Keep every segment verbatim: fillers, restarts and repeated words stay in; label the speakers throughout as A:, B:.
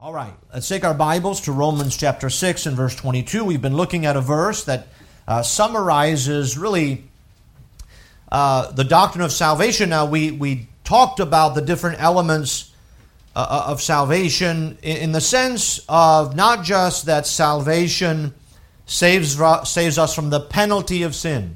A: All right, let's take our Bibles to Romans chapter six and verse twenty-two. We've been looking at a verse that uh, summarizes really uh, the doctrine of salvation. Now, we, we talked about the different elements uh, of salvation in, in the sense of not just that salvation saves, saves us from the penalty of sin.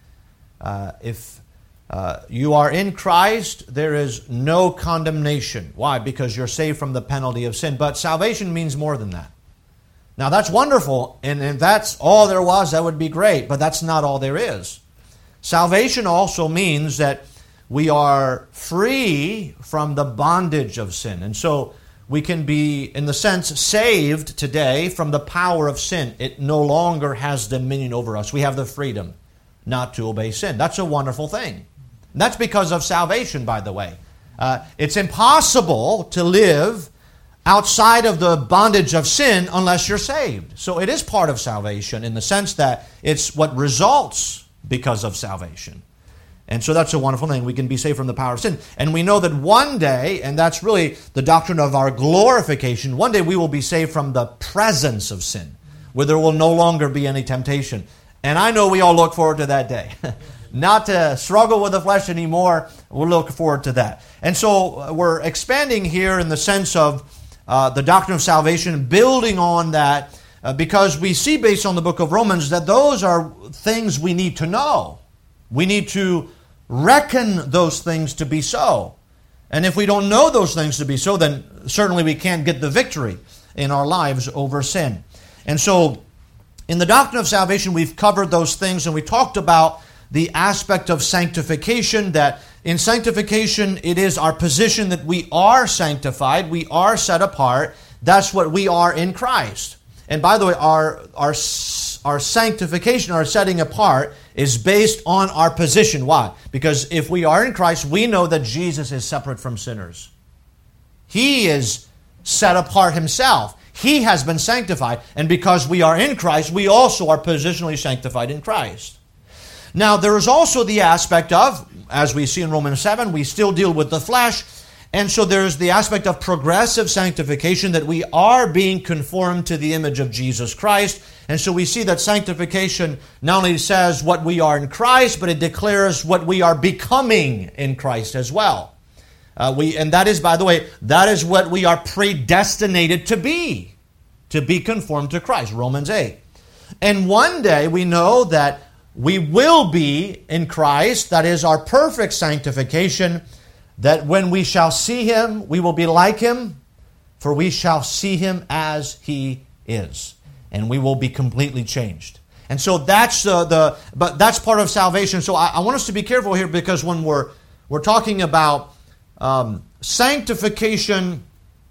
A: Uh, if Uh, you are in Christ, there is no condemnation. Why? Because you're saved from the penalty of sin. But salvation means more than that. Now that's wonderful, and if that's all there was, that would be great, but that's not all there is. Salvation also means that we are free from the bondage of sin. And so we can be, in the sense, saved today from the power of sin. It no longer has dominion over us. We have the freedom not to obey sin. That's a wonderful thing. That's because of salvation, by the way. Uh, it's impossible to live outside of the bondage of sin unless you're saved. So it is part of salvation in the sense that it's what results because of salvation. And so that's a wonderful thing. We can be saved from the power of sin. And we know that one day, and that's really the doctrine of our glorification, one day we will be saved from the presence of sin, where there will no longer be any temptation. And I know we all look forward to that day. Not to struggle with the flesh anymore. We'll look forward to that. And so we're expanding here in the sense of uh, the doctrine of salvation, building on that, uh, because we see based on the book of Romans that those are things we need to know. We need to reckon those things to be so. And if we don't know those things to be so, then certainly we can't get the victory in our lives over sin. And so in the doctrine of salvation, we've covered those things, and we talked about the aspect of sanctification, that in sanctification it is our position that we are sanctified, we are set apart. That's what we are in Christ. And by the way, our, our, our sanctification, our setting apart, is based on our position. Why? Because if we are in Christ, we know that Jesus is separate from sinners. He is set apart himself. He has been sanctified. And because we are in Christ, we also are positionally sanctified in Christ. Now, there is also the aspect of, as we see in Romans seven, we still deal with the flesh. And so there's the aspect of progressive sanctification, that we are being conformed to the image of Jesus Christ. And so we see that sanctification not only says what we are in Christ, but it declares what we are becoming in Christ as well. Uh, we, and that is, by the way, that is what we are predestinated to be, to be conformed to Christ, Romans eight. And one day we know that we will be in Christ, that is our perfect sanctification, that when we shall see Him, we will be like Him, for we shall see Him as He is, and we will be completely changed. And so that's uh, the, but that's part of salvation. So I, I want us to be careful here, because when we're we're talking about um, sanctification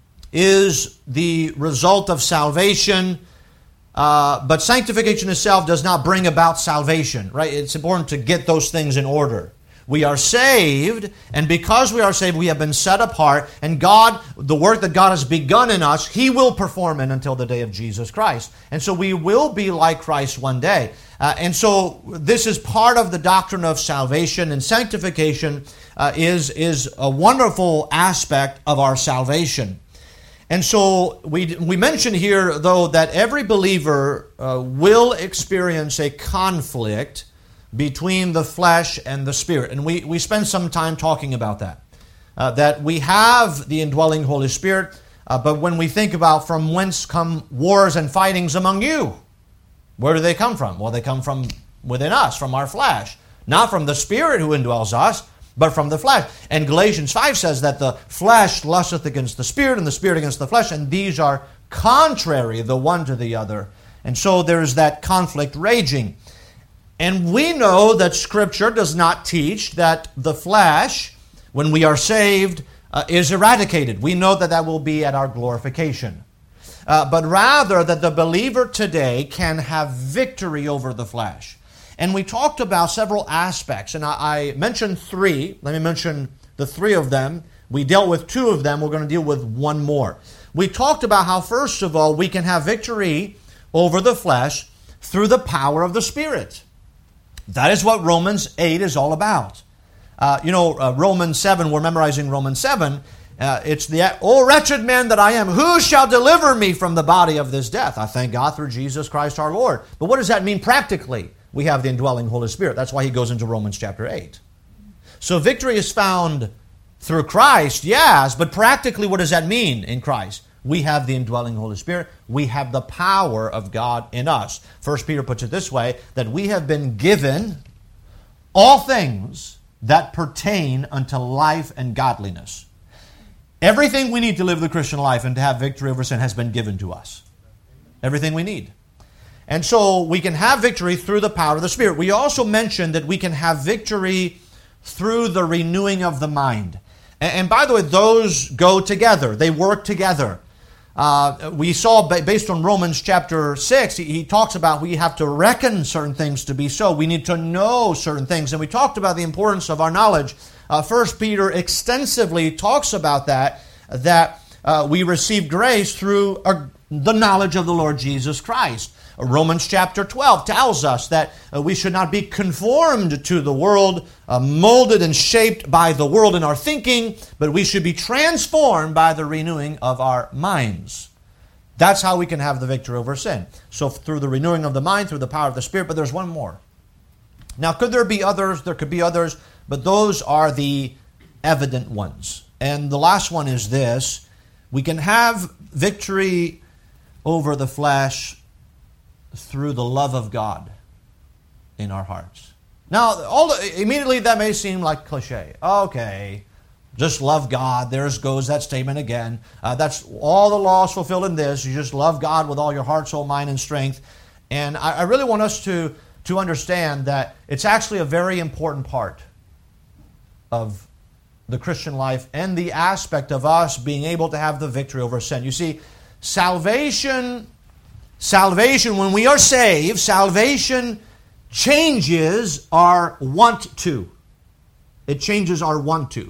A: is the result of salvation. Uh, but sanctification itself does not bring about salvation, right? It's important to get those things in order. We are saved, and because we are saved, we have been set apart, and God, the work that God has begun in us, He will perform it until the day of Jesus Christ. And so we will be like Christ one day. Uh, and so this is part of the doctrine of salvation, and sanctification uh, is, is a wonderful aspect of our salvation. And so we we mentioned here, though, that every believer uh, will experience a conflict between the flesh and the spirit. And we, we spend some time talking about that. Uh, that we have the indwelling Holy Spirit, uh, but when we think about from whence come wars and fightings among you, where do they come from? Well, they come from within us, from our flesh. Not from the Spirit who indwells us, but from the flesh. And Galatians five says that the flesh lusteth against the Spirit, and the Spirit against the flesh, and these are contrary the one to the other. And so there's that conflict raging. And we know that Scripture does not teach that the flesh, when we are saved, uh, is eradicated. We know that that will be at our glorification. Uh, but rather that the believer today can have victory over the flesh. And we talked about several aspects, and I, I mentioned three. Let me mention the three of them. We dealt with two of them. We're going to deal with one more. We talked about how, first of all, we can have victory over the flesh through the power of the Spirit. That is what Romans eight is all about. Uh, you know, uh, Romans seven, we're memorizing Romans seven, Uh, it's the, "O wretched man that I am, who shall deliver me from the body of this death?" I thank God through Jesus Christ our Lord. But what does that mean practically? We have the indwelling Holy Spirit. That's why he goes into Romans chapter eight. So victory is found through Christ, yes, but practically what does that mean in Christ? We have the indwelling Holy Spirit. We have the power of God in us. First Peter puts it this way, that we have been given all things that pertain unto life and godliness. Everything we need to live the Christian life and to have victory over sin has been given to us. Everything we need. And so we can have victory through the power of the Spirit. We also mentioned that we can have victory through the renewing of the mind. And by the way, those go together. They work together. Uh, we saw, based on Romans chapter six, he, he talks about we have to reckon certain things to be so. We need to know certain things. And we talked about the importance of our knowledge. Uh, First Peter extensively talks about that, that uh, we receive grace through our, the knowledge of the Lord Jesus Christ. Romans chapter twelve tells us that uh, we should not be conformed to the world, uh, molded and shaped by the world in our thinking, but we should be transformed by the renewing of our minds. That's how we can have the victory over sin. So through the renewing of the mind, through the power of the Spirit, but there's one more. Now, could there be others? There could be others, but those are the evident ones. And the last one is this: we can have victory over the flesh through the love of God in our hearts. Now, all the, immediately that may seem like cliche. Okay, just love God. There goes that statement again. Uh, that's all the laws fulfilled in this. You just love God with all your heart, soul, mind, and strength. And I, I really want us to, to understand that it's actually a very important part of the Christian life and the aspect of us being able to have the victory over sin. You see, salvation... Salvation, when we are saved, salvation changes our want to. It changes our want to.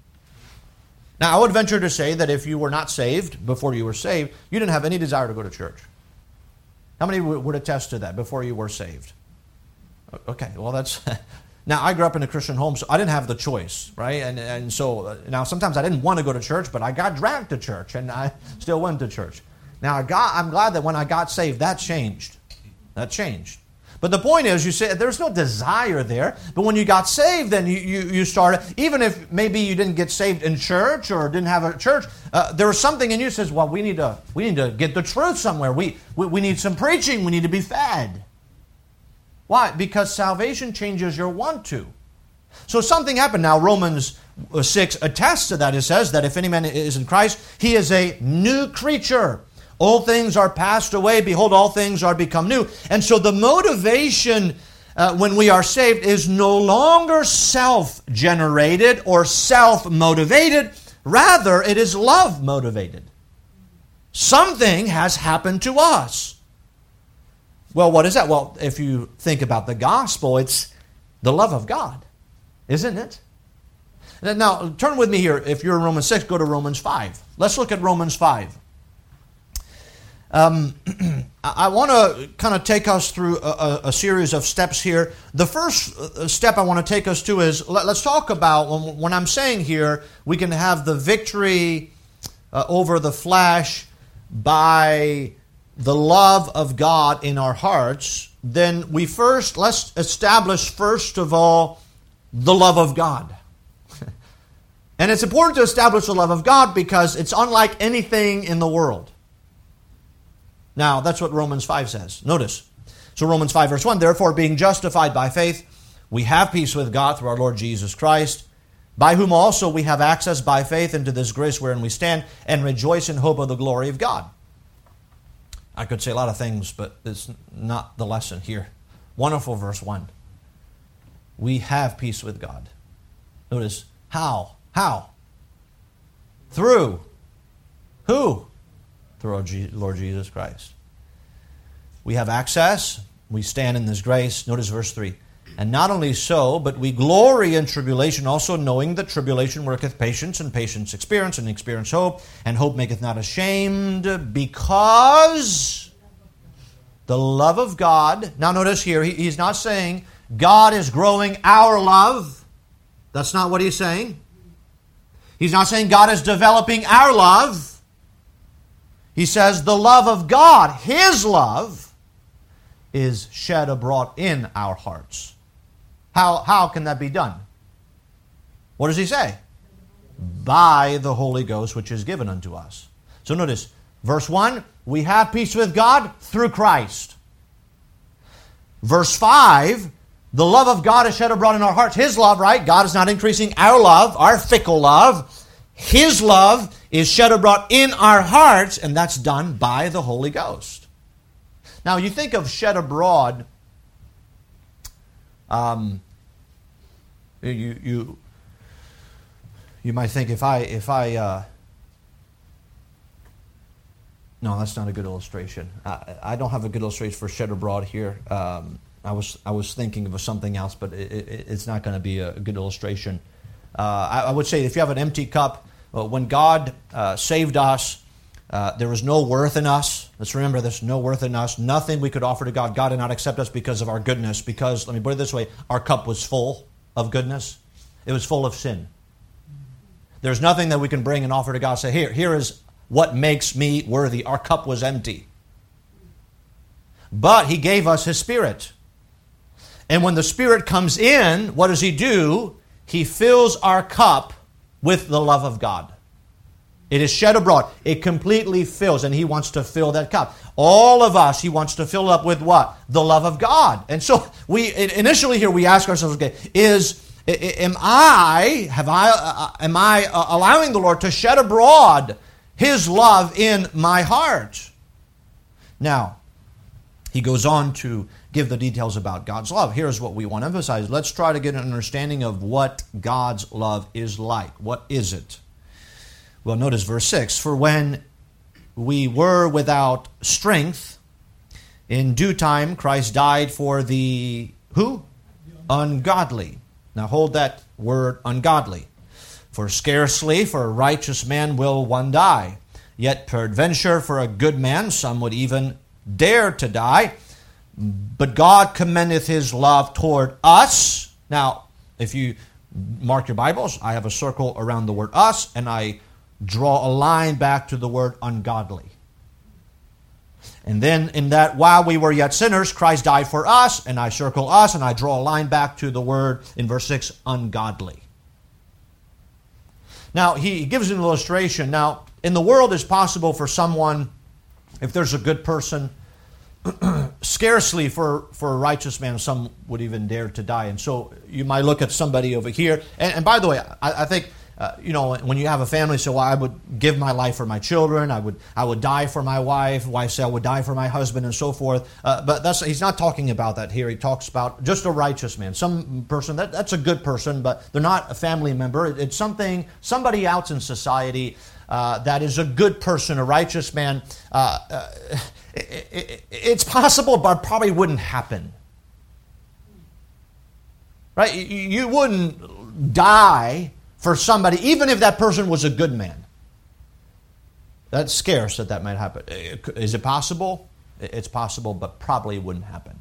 A: Now, I would venture to say that if you were not saved before you were saved, you didn't have any desire to go to church. How many would attest to that before you were saved? Okay, well, that's... Now, I grew up in a Christian home, so I didn't have the choice, right? And, and so, uh, now, sometimes I didn't want to go to church, but I got dragged to church, and I still went to church. Now, I got, I'm glad that when I got saved, that changed. That changed. But the point is, you say there's no desire there. But when you got saved, then you, you, you started, even if maybe you didn't get saved in church or didn't have a church, uh, there was something in you that says, well, we need to we need to get the truth somewhere. We, we, we need some preaching. We need to be fed. Why? Because salvation changes your want to. So something happened. Now, Romans six attests to that. It says that if any man is in Christ, he is a new creature. Old things are passed away. Behold, all things are become new. And so the motivation uh, when we are saved is no longer self-generated or self-motivated. Rather, it is love-motivated. Something has happened to us. Well, what is that? Well, if you think about the gospel, it's the love of God, isn't it? Now, turn with me here. If you're in Romans six, go to Romans five. Let's look at Romans five. Um, I want to kind of take us through a, a series of steps here. The first step I want to take us to is, let, let's talk about, when, when I'm saying here, we can have the victory uh, over the flesh by the love of God in our hearts. Then we first, let's establish first of all, the love of God. And it's important to establish the love of God because it's unlike anything in the world. Now, that's what Romans five says. Notice. So Romans five verse one, therefore being justified by faith, we have peace with God through our Lord Jesus Christ, by whom also we have access by faith into this grace wherein we stand, and rejoice in hope of the glory of God. I could say a lot of things, but it's not the lesson here. Wonderful verse one. We have peace with God. Notice, how? How? Through. Who? Through our Lord Jesus Christ. We have access. We stand in this grace. Notice verse three. And not only so, but we glory in tribulation, also knowing that tribulation worketh patience, and patience experience, and experience hope, and hope maketh not ashamed, because the love of God. Now notice here, he, he's not saying God is growing our love. That's not what he's saying. He's not saying God is developing our love. He says the love of God, His love, is shed abroad in our hearts. How, how can that be done? What does he say? By the Holy Ghost, which is given unto us. So notice, verse one, we have peace with God through Christ. Verse five, the love of God is shed abroad in our hearts. His love, right? God is not increasing our love, our fickle love. His love is shed abroad in our hearts, and that's done by the Holy Ghost. Now, you think of shed abroad, um, you you you might think if I if I uh, no, that's not a good illustration. I, I don't have a good illustration for shed abroad here. Um, I was I was thinking of something else, but it, it, it's not going to be a good illustration. Uh, I, I would say if you have an empty cup, well, when God uh, saved us, uh, there was no worth in us. Let's remember there's no worth in us. Nothing we could offer to God. God did not accept us because of our goodness, because, let me put it this way, our cup was full of goodness. It was full of sin. There's nothing that we can bring and offer to God. Say, here, here is what makes me worthy. Our cup was empty. But He gave us His Spirit. And when the Spirit comes in, what does He do? He fills our cup with the love of God. It is shed abroad. It completely fills, and He wants to fill that cup. All of us, He wants to fill up with what? The love of God. And so we initially here we ask ourselves, okay, is am I have I uh, am I uh, allowing the Lord to shed abroad His love in my heart? Now, he goes on to give the details about God's love. Here's what we want to emphasize. Let's try to get an understanding of what God's love is like. What is it? Well, notice verse six. For when we were without strength, in due time Christ died for the who? Ungodly. Now hold that word ungodly. For scarcely for a righteous man will one die. Yet peradventure for a good man some would even dare to die. But God commendeth His love toward us. Now, if you mark your Bibles, I have a circle around the word us, and I draw a line back to the word ungodly. And then in that, while we were yet sinners, Christ died for us, and I circle us, and I draw a line back to the word, in verse six, ungodly. Now, he gives an illustration. Now, in the world, it's possible for someone, if there's a good person, scarcely for, for a righteous man, some would even dare to die. And so you might look at somebody over here. And, and by the way, I, I think, uh, you know, when you have a family, so I would give my life for my children. I would I would die for my wife. Wife say I would die for my husband and so forth. Uh, but that's he's not talking about that here. He talks about just a righteous man. Some person, that, that's a good person, but they're not a family member. It, it's something, somebody else in society uh, that is a good person, a righteous man. Uh, uh, It, it, it's possible, but probably wouldn't happen. Right? You wouldn't die for somebody, even if that person was a good man. That's scarce that that might happen. Is it possible? It's possible, but probably wouldn't happen.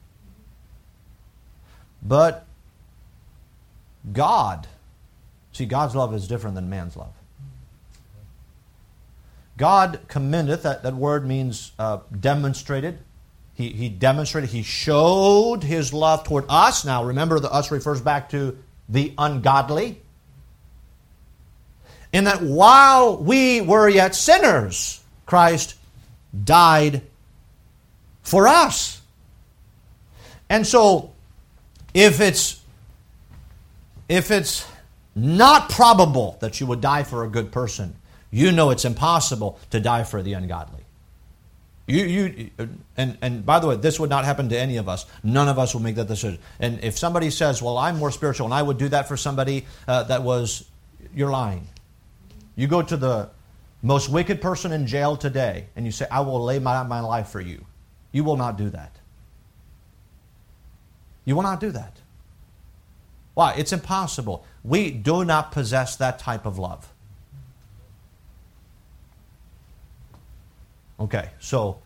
A: But God, see, God's love is different than man's love. God commendeth, that, that word means uh, demonstrated. He, he demonstrated, He showed His love toward us. Now remember, the us refers back to the ungodly. In that while we were yet sinners, Christ died for us. And so, if it's, if it's not probable that you would die for a good person, you know it's impossible to die for the ungodly. You, you, and, and by the way, this would not happen to any of us. None of us will make that decision. And if somebody says, well, I'm more spiritual and I would do that for somebody uh, that was, you're lying. You go to the most wicked person in jail today and you say, I will lay my, my life for you. You will not do that. You will not do that. Why? It's impossible. We do not possess that type of love. Okay, so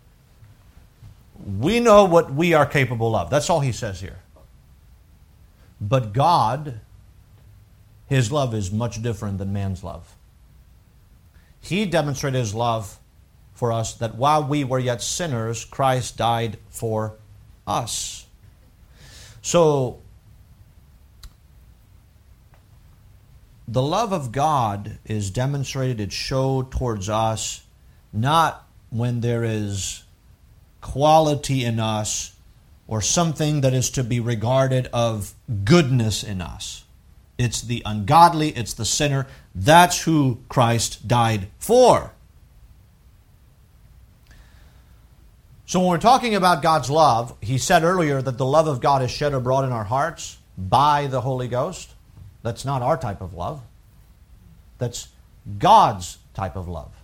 A: we know what we are capable of. That's all he says here. But God His love is much different than man's love. He demonstrated His love for us that while we were yet sinners, Christ died for us. So, the love of God is demonstrated, it's showed towards us, not when there is quality in us or something that is to be regarded of goodness in us. It's the ungodly, it's the sinner. That's who Christ died for. So when we're talking about God's love, He said earlier that the love of God is shed abroad in our hearts by the Holy Ghost. That's not our type of love. That's God's type of love.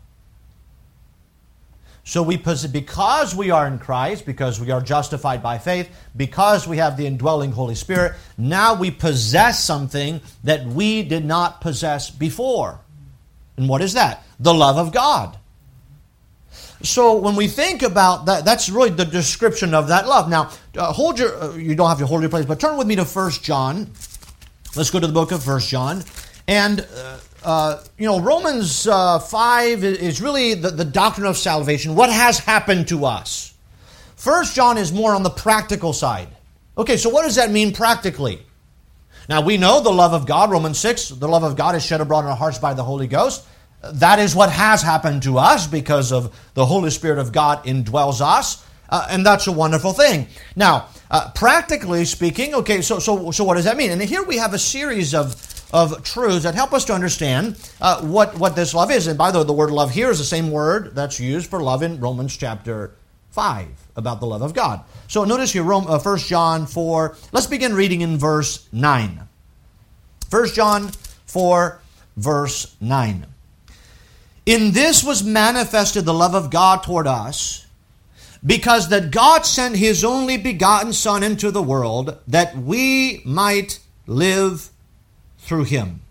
A: So we because we are in Christ, because we are justified by faith, because we have the indwelling Holy Spirit, now we possess something that we did not possess before. And what is that? The love of God. So when we think about that, that's really the description of that love. Now, uh, hold your, uh, you don't have to hold your place, but turn with me to First John. Let's go to the book of First John. And, uh, uh, you know, Romans uh, five is really the, the doctrine of salvation. What has happened to us? First John is more on the practical side. Okay, so what does that mean practically? Now, we know the love of God, Romans six, the love of God is shed abroad in our hearts by the Holy Ghost. That is what has happened to us because of the Holy Spirit of God indwells us. Uh, and that's a wonderful thing. Now, uh, practically speaking, okay, so so so what does that mean? And here we have a series of, of truths that help us to understand uh, what, what this love is. And by the way, the word love here is the same word that's used for love in Romans chapter five, about the love of God. So notice here, Rome, uh, First John four. Let's begin reading in verse nine. First John four, verse nine. In this was manifested the love of God toward us, because that God sent His only begotten Son into the world, that we might live through Him.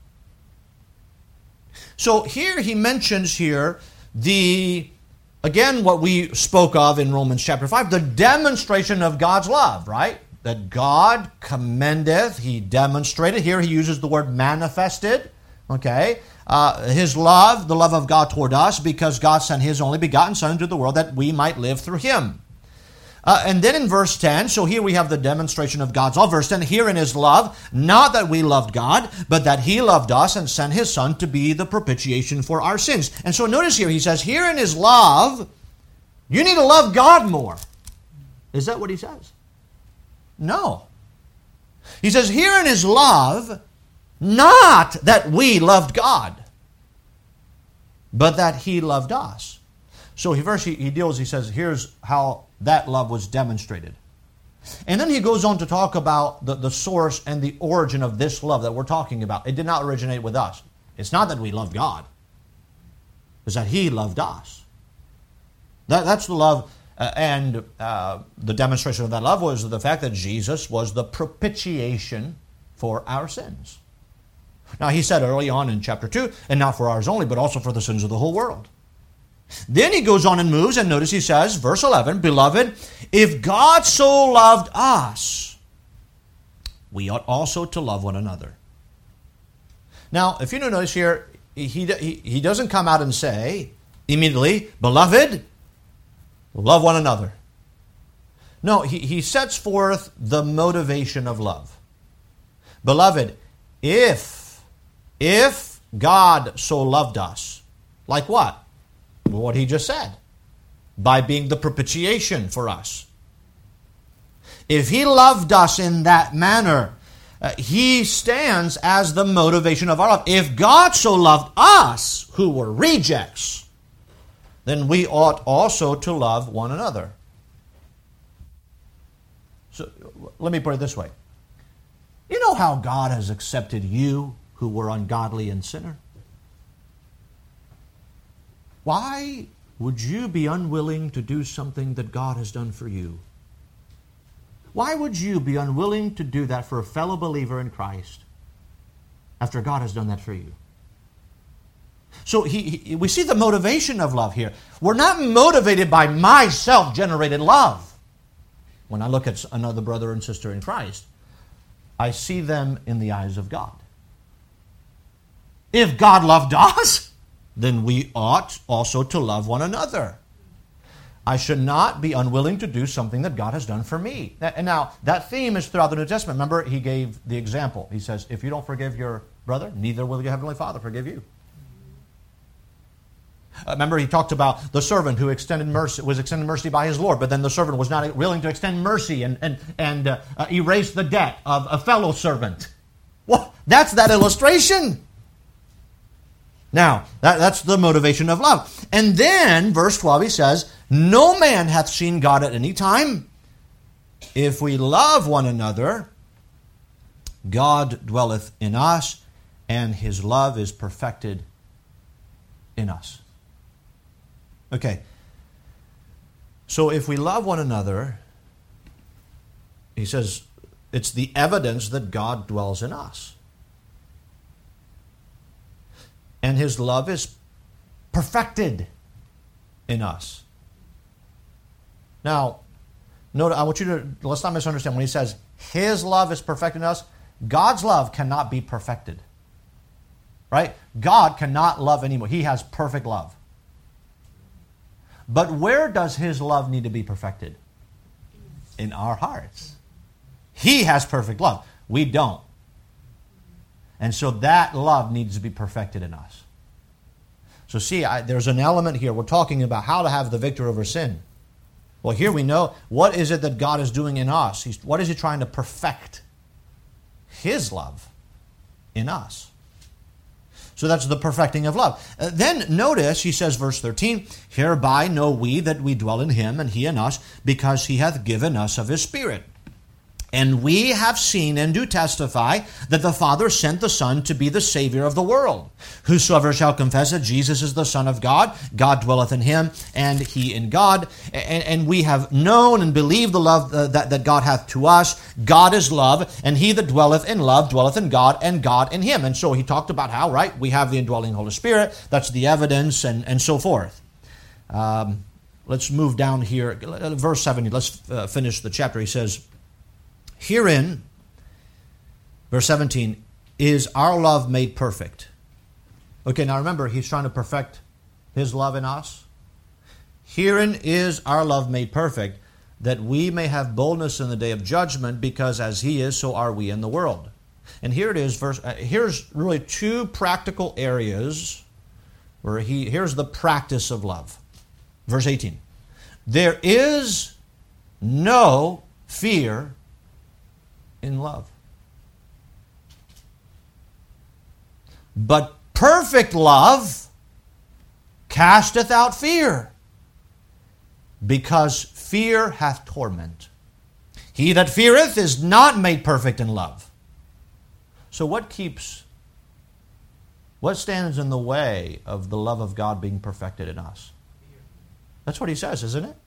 A: So here he mentions here the, again, what we spoke of in Romans chapter five, the demonstration of God's love, right? That God commendeth, He demonstrated. Here he uses the word manifested, okay? Uh, his love, the love of God toward us, because God sent His only begotten Son into the world that we might live through Him. Uh, and then in verse ten, so here we have the demonstration of God's love. Verse ten, herein is love, not that we loved God, but that He loved us and sent His Son to be the propitiation for our sins. And so notice here, he says, herein is love. You need to love God more. Is that what he says? No. He says, herein is love, not that we loved God, but that He loved us. So he first he, he deals, he says, here's how that love was demonstrated. And then he goes on to talk about the, the source and the origin of this love that we're talking about. It did not originate with us. It's not that we loved God. It's that He loved us. That, that's the love. Uh, and uh, the demonstration of that love was the fact that Jesus was the propitiation for our sins. Now, he said early on in chapter two, and not for ours only, but also for the sins of the whole world. Then he goes on and moves, and notice he says, verse eleven, Beloved, if God so loved us, we ought also to love one another. Now, if you notice here, he, he, he doesn't come out and say immediately, Beloved, love one another. No, he, he sets forth the motivation of love. Beloved, if If God so loved us, like what? What he just said. By being the propitiation for us. If He loved us in that manner, uh, He stands as the motivation of our love. If God so loved us, who were rejects, then we ought also to love one another. So let me put it this way. You know how God has accepted you who were ungodly and sinner? Why would you be unwilling to do something that God has done for you? Why would you be unwilling to do that for a fellow believer in Christ after God has done that for you? So he, he, we see the motivation of love here. We're not motivated by my self-generated love. When I look at another brother and sister in Christ, I see them in the eyes of God. If God loved us, then we ought also to love one another. I should not be unwilling to do something that God has done for me. And now, that theme is throughout the New Testament. Remember, he gave the example. He says, if you don't forgive your brother, neither will your Heavenly Father forgive you. Uh, remember, he talked about the servant who extended mercy, was extended mercy by his Lord, but then the servant was not willing to extend mercy and, and, and uh, uh, erase the debt of a fellow servant. Well, that's that illustration. Now, that, that's the motivation of love. And then, verse twelve, he says, no man hath seen God at any time. If we love one another, God dwelleth in us, and his love is perfected in us. Okay. So if we love one another, he says, it's the evidence that God dwells in us. And his love is perfected in us. Now, note, I want you to, let's not misunderstand. When he says his love is perfected in us, God's love cannot be perfected. Right? God cannot love anymore. He has perfect love. But where does his love need to be perfected? In our hearts. He has perfect love. We don't. And so that love needs to be perfected in us. So see, I, there's an element here. We're talking about how to have the victory over sin. Well, here we know what is it that God is doing in us. He's, what is he trying to perfect? His love in us. So that's the perfecting of love. Uh, then notice, he says, verse thirteen, hereby know we that we dwell in him and he in us, because he hath given us of his Spirit. And we have seen and do testify that the Father sent the Son to be the Savior of the world. Whosoever shall confess that Jesus is the Son of God, God dwelleth in him, and he in God. And, and we have known and believed the love uh, that, that God hath to us. God is love, and he that dwelleth in love dwelleth in God, and God in him. And so he talked about how, right, we have the indwelling Holy Spirit. That's the evidence, and, and so forth. Um, let's move down here. Verse seventy, let's uh, finish the chapter. He says, herein, verse seventeen, is our love made perfect. Okay, now remember, he's trying to perfect his love in us. Herein is our love made perfect, that we may have boldness in the day of judgment, because as he is, so are we in the world. And here it is, verse. Uh, here's really two practical areas where he. Here's the practice of love. Verse eighteen. There is no fear in love, but perfect love casteth out fear, because fear hath torment. He that feareth is not made perfect in love. So what keeps, what stands in the way of the love of God being perfected in us? That's what he says, isn't it?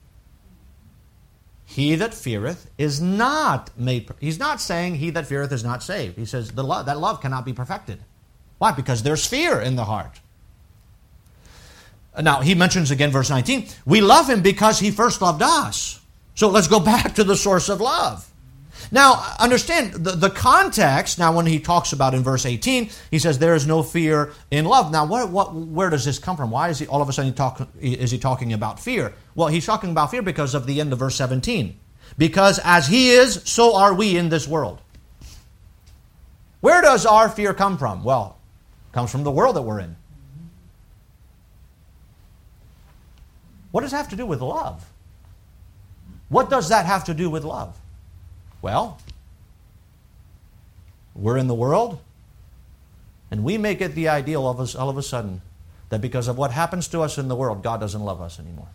A: He that feareth is not made. He's not saying he that feareth is not saved. He says the love, that love cannot be perfected. Why? Because there's fear in the heart. Now, he mentions again, verse nineteen, we love him because he first loved us. So let's go back to the source of love. Now, understand the, the context. Now, when he talks about in verse eighteen, he says there is no fear in love. Now, what, what, where does this come from? Why is he all of a sudden talk, is he talking about fear? Well, he's talking about fear because of the end of verse seventeen. Because as he is, so are we in this world. Where does our fear come from? Well, it comes from the world that we're in. What does that have to do with love? What does that have to do with love? Well, we're in the world, and we make it the ideal of us all of a sudden that because of what happens to us in the world, God doesn't love us anymore.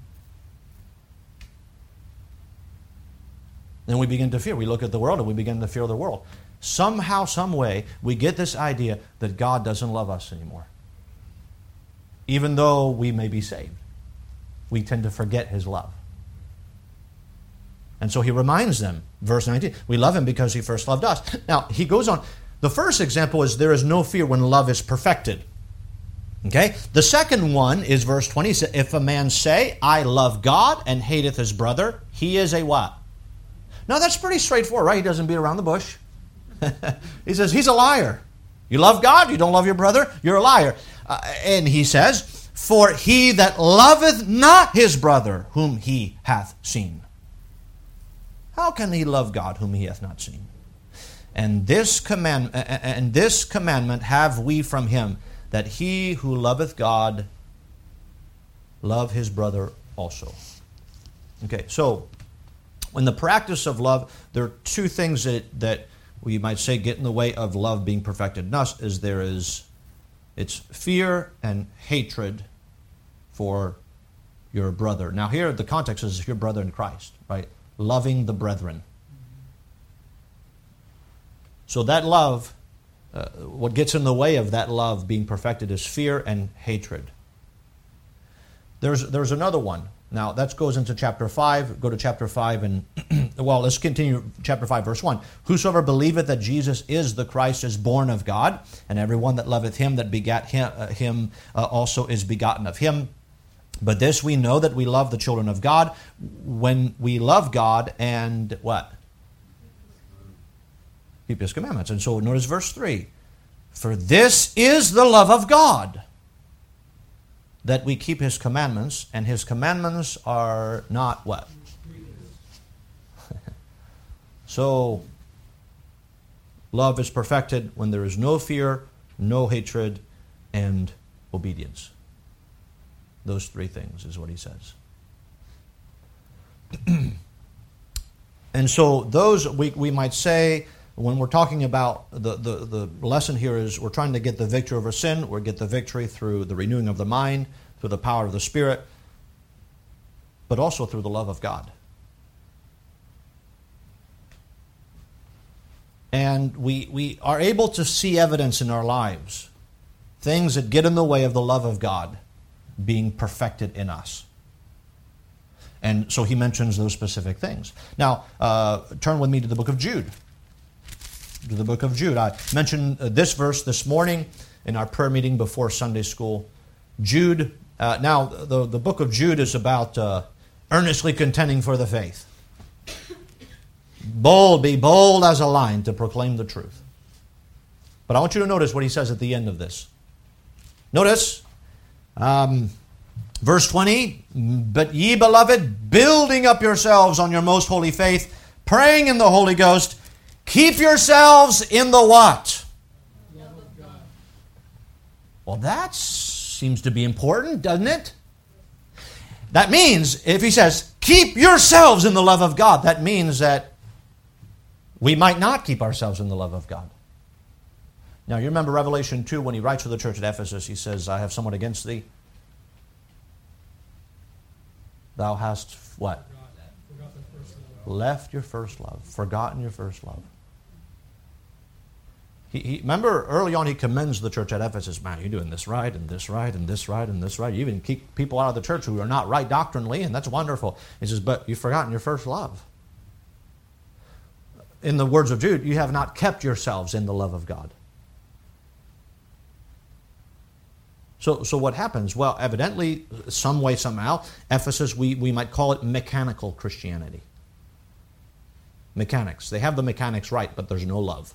A: Then we begin to fear. We look at the world and we begin to fear the world. Somehow, some way, we get this idea that God doesn't love us anymore. Even though we may be saved, we tend to forget his love. And so he reminds them, verse nineteen, we love him because he first loved us. Now, he goes on. The first example is there is no fear when love is perfected. Okay? The second one is verse twenty. If a man say, I love God and hateth his brother, he is a what? Now, that's pretty straightforward, right? He doesn't beat around the bush. He says, he's a liar. You love God, you don't love your brother, you're a liar. Uh, and he says, for he that loveth not his brother whom he hath seen. How can he love God whom he hath not seen? And this command, and this commandment have we from him, that he who loveth God love his brother also. Okay, so in the practice of love, there are two things that, that we might say get in the way of love being perfected in us. Is there is it's fear and hatred for your brother. Now here the context is your brother in Christ, right? Loving the brethren. So that love, uh, what gets in the way of that love being perfected is fear and hatred. There's there's another one. Now, that goes into chapter five. Go to chapter five and, well, let's continue chapter five, verse one. Whosoever believeth that Jesus is the Christ is born of God, and everyone that loveth him that begat him, uh, him uh, also is begotten of him. But this we know, that we love the children of God, when we love God and what? Keep his commandments. And so notice verse three. For this is the love of God, that we keep his commandments, and his commandments are not what? So, love is perfected when there is no fear, no hatred, and obedience. Those three things is what he says. And so those, we, we might say, when we're talking about the, the, the lesson here is we're trying to get the victory over sin, or get the victory through the renewing of the mind, through the power of the Spirit, but also through the love of God. And we, we are able to see evidence in our lives, things that get in the way of the love of God being perfected in us. And so he mentions those specific things. Now, uh, turn with me to the book of Jude. To the book of Jude. I mentioned uh, this verse this morning in our prayer meeting before Sunday school. Jude, uh, now the, the book of Jude is about uh, earnestly contending for the faith. Bold, be bold as a lion to proclaim the truth. But I want you to notice what he says at the end of this. Notice, um, verse twenty, but ye beloved, building up yourselves on your most holy faith, praying in the Holy Ghost, keep yourselves in the what? Love of God. Well, that seems to be important, doesn't it? That means, if he says, keep yourselves in the love of God, that means that we might not keep ourselves in the love of God. Now, you remember Revelation two, when he writes to the church at Ephesus, he says, I have somewhat against thee. Thou hast what? Left your first love. Forgotten your first love. He, he, remember, early on he commends the church at Ephesus. Man, you're doing this right, and this right, and this right, and this right. You even keep people out of the church who are not right doctrinally, and that's wonderful. He says, but you've forgotten your first love. In the words of Jude, you have not kept yourselves in the love of God. So, so what happens? Well, evidently, some way, somehow, Ephesus, we, we might call it mechanical Christianity. Mechanics. They have the mechanics right, but there's no love.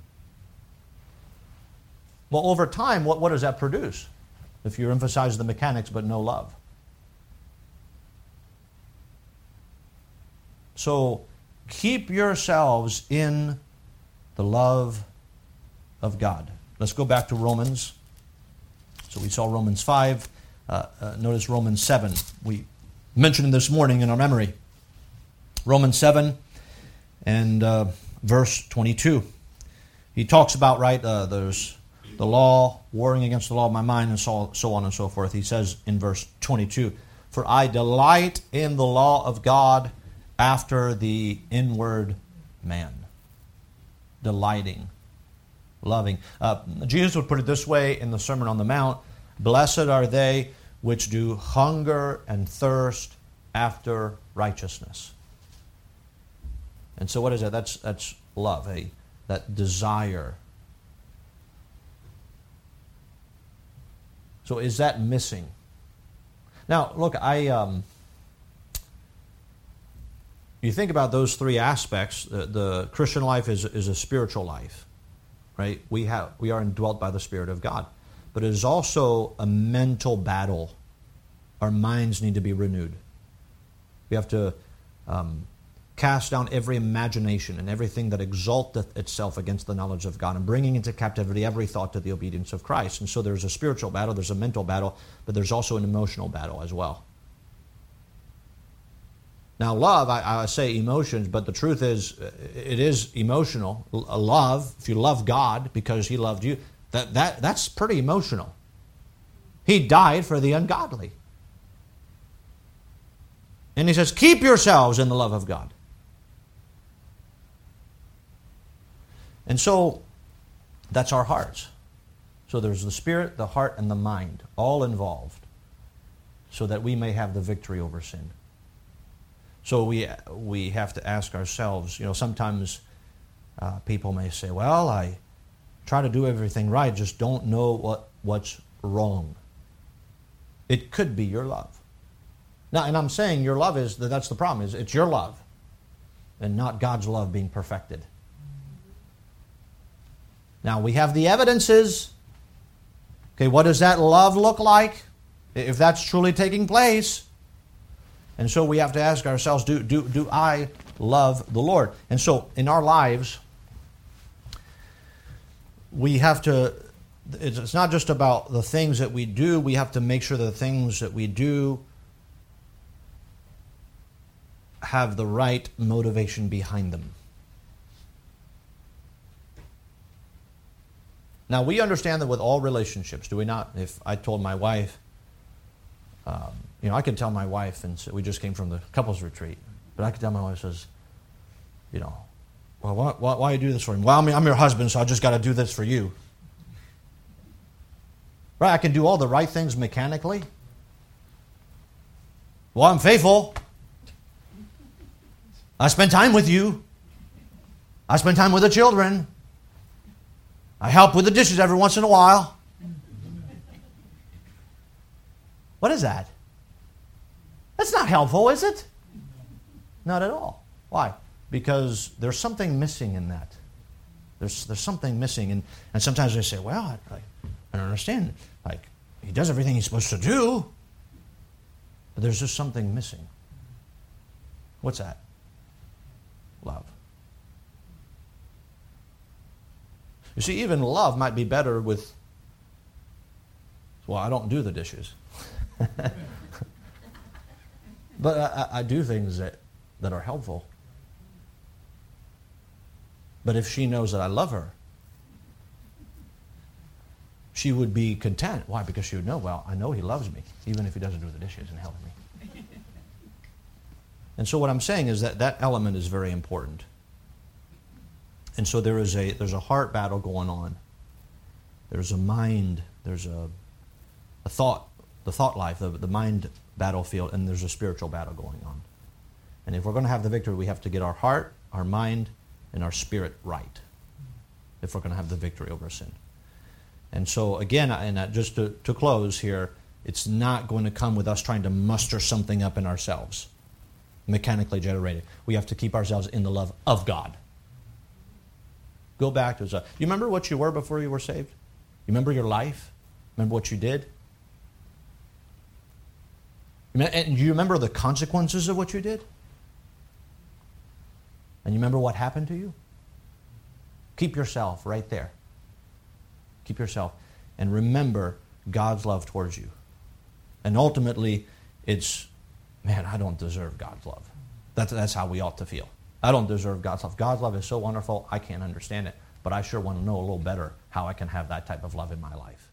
A: Well, over time, what, what does that produce? If you emphasize the mechanics but no love. So, keep yourselves in the love of God. Let's go back to Romans. So we saw Romans five. Uh, uh, notice Romans seven. We mentioned it this morning in our memory. Romans seven and uh, verse twenty-two. He talks about, right, uh, there's the law, warring against the law of my mind, and so, so on and so forth. He says in verse twenty-two, for I delight in the law of God after the inward man. Delighting. Loving. Uh, Jesus would put it this way in the Sermon on the Mount, blessed are they which do hunger and thirst after righteousness. And so what is that? That's, that's love, eh? That desire. So is that missing? Now, look, I... Um, you think about those three aspects. The, the Christian life is, is a spiritual life. right? We have we are indwelt by the Spirit of God. But it is also a mental battle. Our minds need to be renewed. We have to um, cast down every imagination and everything that exalteth itself against the knowledge of God, and bringing into captivity every thought to the obedience of Christ. And so there's a spiritual battle, there's a mental battle, but there's also an emotional battle as well. Now, love, I, I say emotions, but the truth is, it is emotional. Love, if you love God because He loved you, that, that that's pretty emotional. He died for the ungodly. And He says, keep yourselves in the love of God. And so, that's our hearts. So there's the spirit, the heart, and the mind, all involved, so that we may have the victory over sin. So we we have to ask ourselves, you know, sometimes uh, people may say, well, I try to do everything right, just don't know what, what's wrong. It could be your love. Now, and I'm saying your love is, that that's the problem, is it's your love and not God's love being perfected. Now, we have the evidences. Okay, what does that love look like if that's truly taking place? And so we have to ask ourselves, do, do, do I love the Lord? And so in our lives, we have to, it's not just about the things that we do, we have to make sure the things that we do have the right motivation behind them. Now, we understand that with all relationships, do we not? If I told my wife, um, you know, I could tell my wife, and so we just came from the couples retreat, but I could tell my wife, says, you know, well, why, why, why do you do this for me? Well, I mean, I'm your husband, so I just got to do this for you. Right? I can do all the right things mechanically. Well, I'm faithful. I spend time with you. I spend time with the children. I help with the dishes every once in a while. What is that? That's not helpful, is it? Not at all. Why? Because there's something missing in that. There's there's something missing. And, and sometimes they say, well, I, I don't understand. Like, he does everything he's supposed to do. But there's just something missing. What's that? Love. You see, even love might be better with, well, I don't do the dishes. But I, I do things that, that are helpful. But if she knows that I love her, she would be content. Why? Because she would know, well, I know he loves me, even if he doesn't do the dishes and help me. And so what I'm saying is that that element is very important. And so there is a there's a heart battle going on. There's a mind, there's a, a thought, the thought life, the, the mind battlefield, and there's a spiritual battle going on. And if we're going to have the victory, we have to get our heart, our mind, and our spirit right if we're going to have the victory over sin. And so again, and just to, to close here, it's not going to come with us trying to muster something up in ourselves, mechanically generated. We have to keep ourselves in the love of God. Go back to, you remember what you were before you were saved? You remember your life? Remember what you did? And do you remember the consequences of what you did? And you remember what happened to you? Keep yourself right there. Keep yourself. And remember God's love towards you. And ultimately, it's, man, I don't deserve God's love. That's, that's how we ought to feel. I don't deserve God's love. God's love is so wonderful, I can't understand it. But I sure want to know a little better how I can have that type of love in my life.